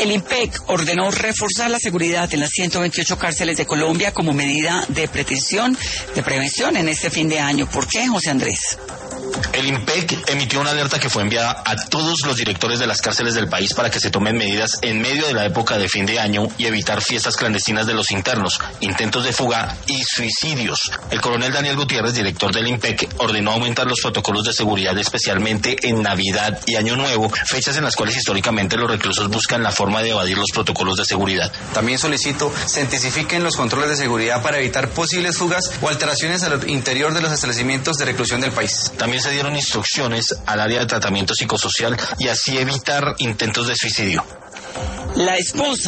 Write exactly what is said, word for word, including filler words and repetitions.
El IMPEC ordenó reforzar la seguridad en las ciento veintiocho cárceles de Colombia como medida de prevención, de prevención en este fin de año. ¿Por qué, José Andrés? El IMPEC emitió una alerta que fue enviada a todos los directores de las cárceles del país para que se tomen medidas en medio de la época de fin de año y evitar fiestas clandestinas de los internos, intentos de fuga y suicidios. El coronel Daniel Gutiérrez, director del IMPEC, ordenó aumentar los protocolos de seguridad, especialmente en Navidad y Año Nuevo, fechas en las cuales históricamente los reclusos buscan la forma de evadir los protocolos de seguridad. También solicito se intensifiquen los controles de seguridad para evitar posibles fugas o alteraciones al interior de los establecimientos de reclusión del país. También se dieron instrucciones al área de tratamiento psicosocial y así evitar intentos de suicidio. La esposa